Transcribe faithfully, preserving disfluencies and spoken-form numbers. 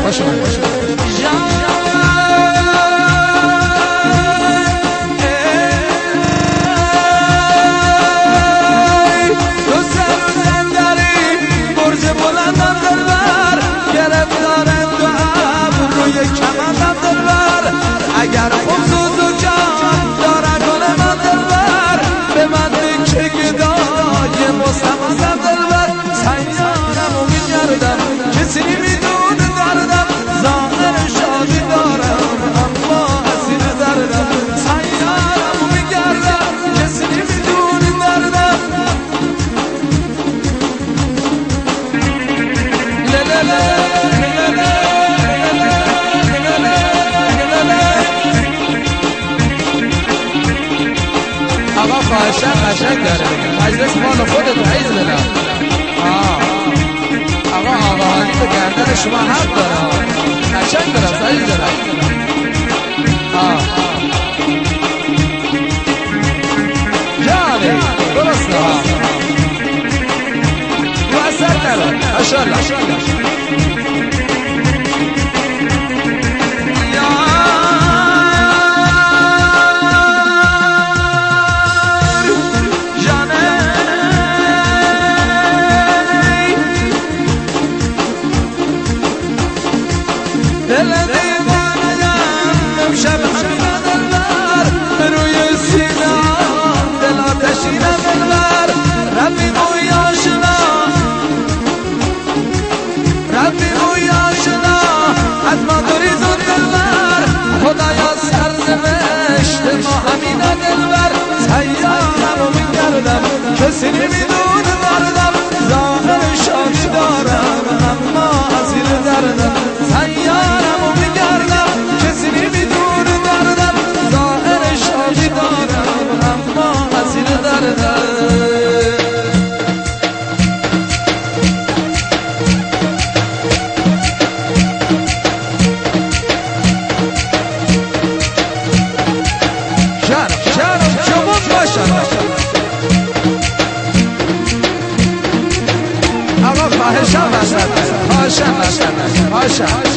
خوش اومد. اگر خود و جان داره گل من دلبر به من بکشه گدای مستمزم دلبر سیارم و میگردم کسی میدونه دردم ظاهر شادی دارم اما اسیر دردم سیارم و میگردم کسی میدونه دردم للله خواهشن قشنگ داره مجلس مال خودت عیز بدم. آقا آقاهانی به گردن شما حق داره قشنگ داره سعید داره. جانه درسته ها رو اثر داره ماشاءالله. کسی نمیدونه دردم ظاهر شادی دارم اما اسیر دردم سیارم و میگردم کسی نمیدونه دردم ظاهر شادی دارم اما اسیر دردم جانم جانم جمون باشم. خواهشم باشد خواهشم باشد خواهشم